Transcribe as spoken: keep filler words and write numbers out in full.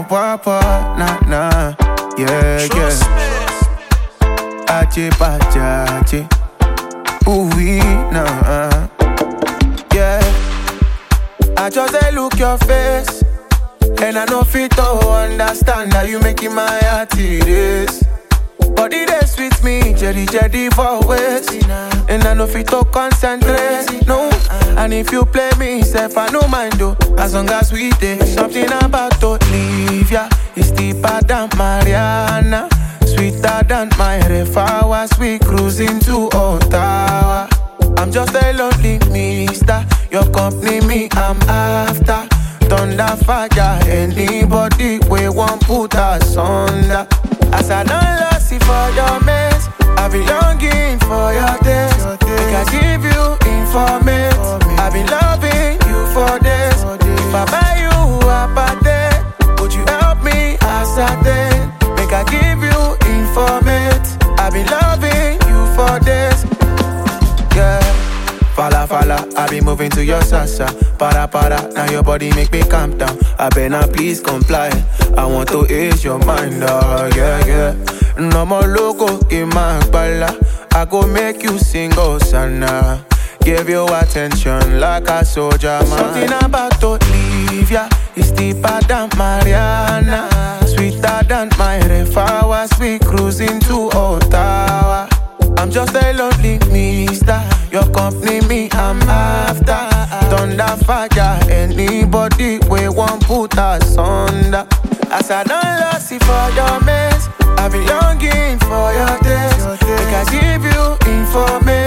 papa, nah, nah. Yeah, yeah. Ache, pache, ooh, we, nah. Yeah. I just dey look your face, and I know fit to understand that you making my heart it is. Body dey sweet me, jelly jelly for ways, and I know fit to concentrate, no. And if you play me, self I no mind though, as long as we dey. Something about Olivia, it's deeper than Mariana, sweeter than my Refawa, sweet cruising to Ottawa. I'm just a lonely mister, your company me I'm after. Thunder fire, anybody we won't put us under. As I don't lost it for your mess, I've been longing for your taste. Make I give you information, I've been loving you for this. If I buy you a party, would you help me ascertain? Make I give you information, I've been loving you for this. Yeah. Fala fala, I be moving to your salsa. Para para, now your body make me calm down. I better please comply. I want to ease your mind, oh yeah yeah. No more logo in my bala. I go make you sing Hosanna. Give you attention like a soldier man. Something about Olivia, it's deeper than Mariana, sweeter than my Refawa, sweet cruising to Ottawa. I'm just a lonely mister, your company me I'm after. Thunder fire, anybody we won't put us under. As I don't lost it for your mess, I've been longing for your taste. Make I give you information,